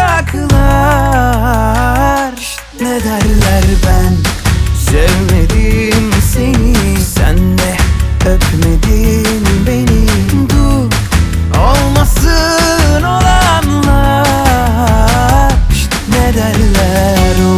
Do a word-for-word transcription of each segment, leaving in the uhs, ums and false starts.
sokaklar. Ne derler ben sevmedim seni, sen de öpmedin beni. Dur olmasın olanlar, ne derler o.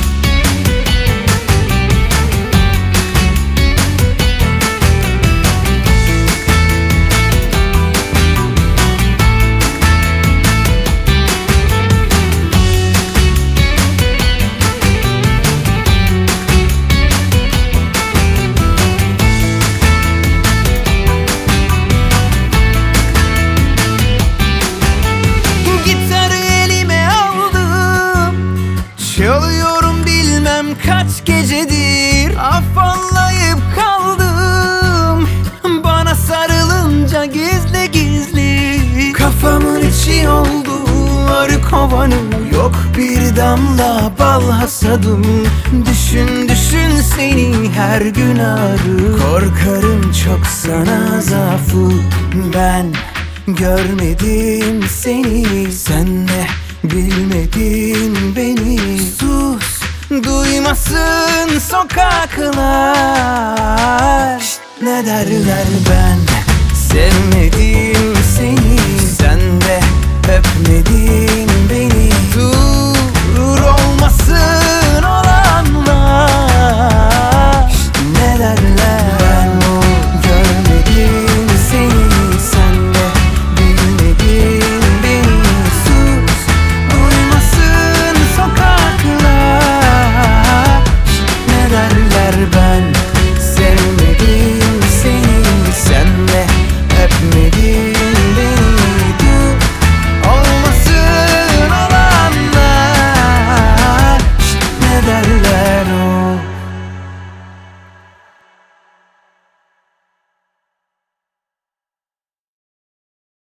Çalıyorum bilmem kaç gecedir, afallayıp kaldım. Bana sarılınca gizli gizli kafamın içi oldu arı kovanı. Yok bir damla bal hasadım. Düşün düşün seni her gün arı. Korkarım çok sana zaafı, ben görmedim seni, sen de bilmedin beni. Sus, duymasın sokaklar. Ne derler ben sevmedim seni,